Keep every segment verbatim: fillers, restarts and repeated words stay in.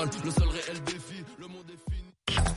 mal. Le seul réel défi, le monde est fini.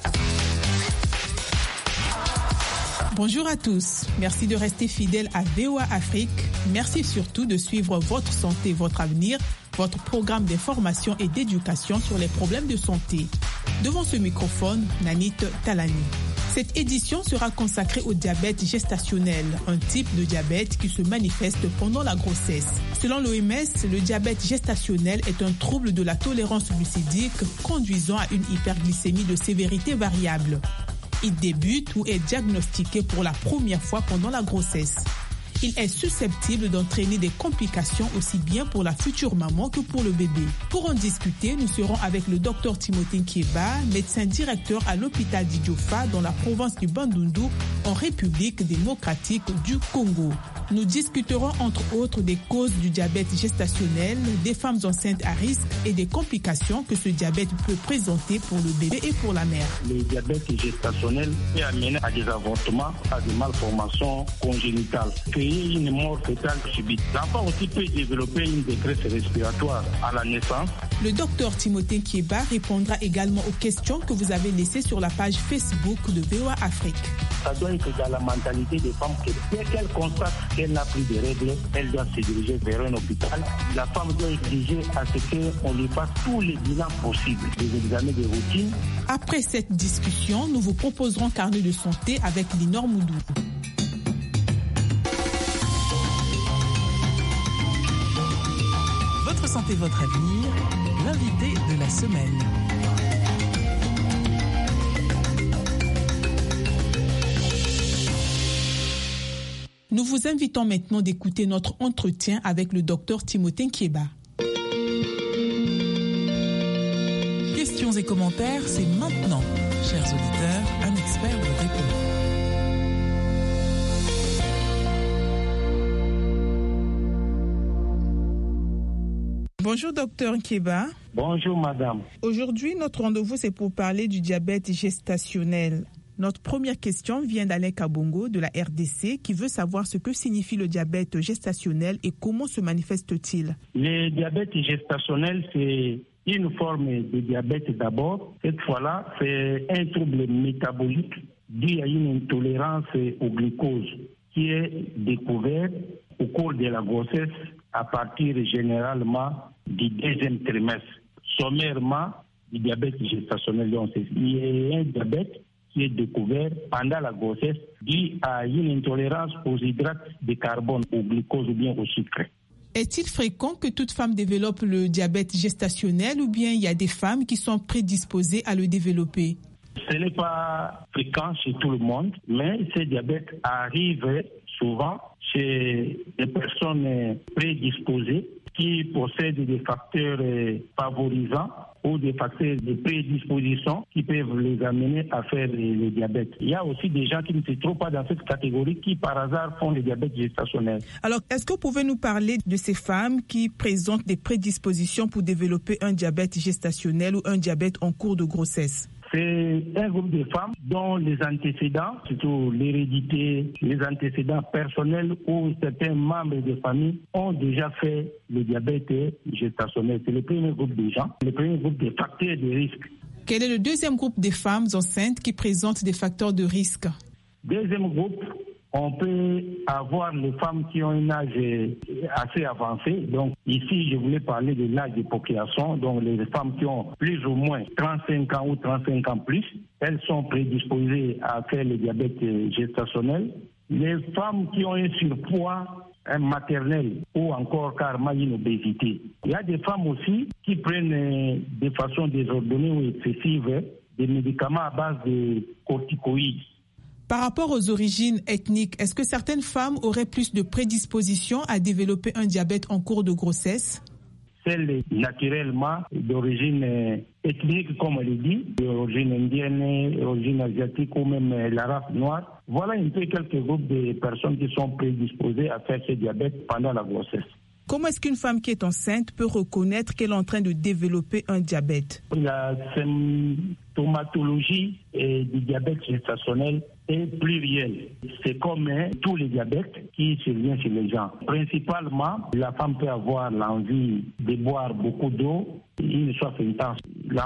Bonjour à tous, merci de rester fidèles à V O A Afrique. Merci surtout de suivre Votre Santé, Votre Avenir, votre programme d'information et d'éducation sur les problèmes de santé. Devant ce microphone, Nanit Talani. Cette édition sera consacrée au diabète gestationnel, un type de diabète qui se manifeste pendant la grossesse. Selon l'O M S, le diabète gestationnel est un trouble de la tolérance glucidique conduisant à une hyperglycémie de sévérité variable. Il débute ou est diagnostiqué pour la première fois pendant la grossesse. Il est susceptible d'entraîner des complications aussi bien pour la future maman que pour le bébé. Pour en discuter, nous serons avec le docteur Timothée Nkieba, médecin directeur à l'hôpital d'Idiofa dans la province du Bandundu, en République démocratique du Congo. Nous discuterons entre autres des causes du diabète gestationnel, des femmes enceintes à risque et des complications que ce diabète peut présenter pour le bébé et pour la mère. Le diabète gestationnel peut amener à des avortements, à des malformations congénitales, créer une mort fœtale subite. L'enfant aussi peut développer une détresse respiratoire à la naissance. Le docteur Timothée Nkieba répondra également aux questions que vous avez laissées sur la page Facebook de V O A Afrique. Ça doit être dans la mentalité des femmes que dès qu'elle constate qu'elle n'a plus de règles, elle doit se diriger vers un hôpital. La femme doit exiger à ce qu'on lui fasse tous les bilans possibles, des examens de routine. Après cette discussion, nous vous proposerons Carnet de santé avec Linor Moudou. Votre santé, votre avenir, l'invité de la semaine. Nous vous invitons maintenant d'écouter notre entretien avec le docteur Timothée Nkieba. Questions et commentaires, c'est maintenant. Chers auditeurs, un expert vous répond. Bonjour docteur Nkieba. Bonjour madame. Aujourd'hui, notre rendez-vous, c'est pour parler du diabète gestationnel. Notre première question vient d'Alain Kabongo de la R D C qui veut savoir ce que signifie le diabète gestationnel et comment se manifeste-t-il. Le diabète gestationnel, c'est une forme de diabète d'abord. Cette fois-là, c'est un trouble métabolique dû à une intolérance au glucose qui est découvert au cours de la grossesse à partir généralement du deuxième trimestre. Sommairement, du diabète gestationnel, donc c'est un diabète qui est découvert pendant la grossesse dû à une intolérance aux hydrates de carbone, au glucose ou bien au sucre. Est-il fréquent que toute femme développe le diabète gestationnel ou bien il y a des femmes qui sont prédisposées à le développer? Ce n'est pas fréquent chez tout le monde, mais ce diabète arrive souvent chez des personnes prédisposées qui possèdent des facteurs favorisants ou des facteurs de prédisposition qui peuvent les amener à faire le, le diabète. Il y a aussi des gens qui ne se trouvent pas dans cette catégorie qui par hasard font le diabète gestationnel. Alors, est-ce que vous pouvez nous parler de ces femmes qui présentent des prédispositions pour développer un diabète gestationnel ou un diabète en cours de grossesse? C'est un groupe de femmes dont les antécédents, surtout l'hérédité, les antécédents personnels ou certains membres de famille ont déjà fait le diabète gestationnel. C'est le premier groupe de gens, le premier groupe de facteurs de risque. Quel est le deuxième groupe de femmes enceintes qui présentent des facteurs de risque? Deuxième groupe, on peut avoir les femmes qui ont un âge assez avancé. Donc ici, je voulais parler de l'âge de procréation. Donc les femmes qui ont plus ou moins trente-cinq ans ou trente-cinq ans plus, elles sont prédisposées à faire le diabète gestationnel. Les femmes qui ont un surpoids un maternel ou encore carrément une obésité. Il y a des femmes aussi qui prennent de façon désordonnée ou excessive des médicaments à base de corticoïdes. Par rapport aux origines ethniques, est-ce que certaines femmes auraient plus de prédisposition à développer un diabète en cours de grossesse? Celles naturellement d'origine ethnique, comme on le dit, d'origine indienne, d'origine asiatique ou même la race noire. Voilà un peu quelques groupes de personnes qui sont prédisposées à faire ce diabète pendant la grossesse. Comment est-ce qu'une femme qui est enceinte peut reconnaître qu'elle est en train de développer un diabète? La symptomatologie du diabète gestationnel est plurielle. C'est comme hein, tous les diabètes qui surviennent chez les gens. Principalement, la femme peut avoir l'envie de boire beaucoup d'eau, une soif intense. La